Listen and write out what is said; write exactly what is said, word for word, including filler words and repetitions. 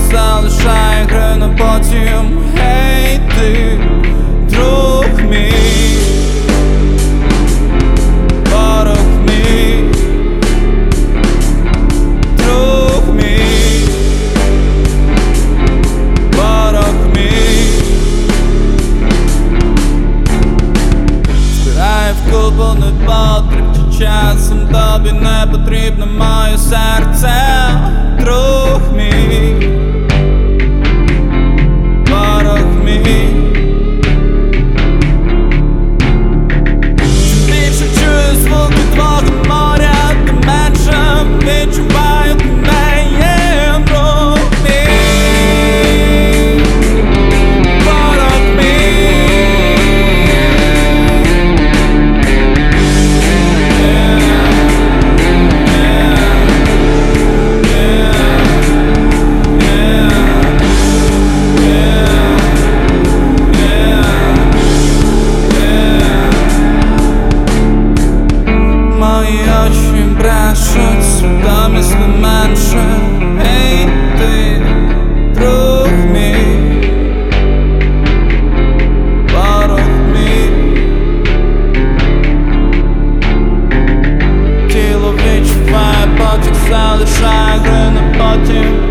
залишає гри на потім. Гей, ти, друг мій, ворог мій, друг мій, ворог мій. Збираю в купу непотріб, чи часом тобі не потрібно моє серце. Друг мій, ворог мій. Чим більше чую звуки твого моря, тим менше відчуваю тебе, є друг мій, ворог мій. Мої очі брешуть, свідомість не менше. Ей, ти, друг мій, ворог мій. Тіло відчуває потік, залишає гри на потім.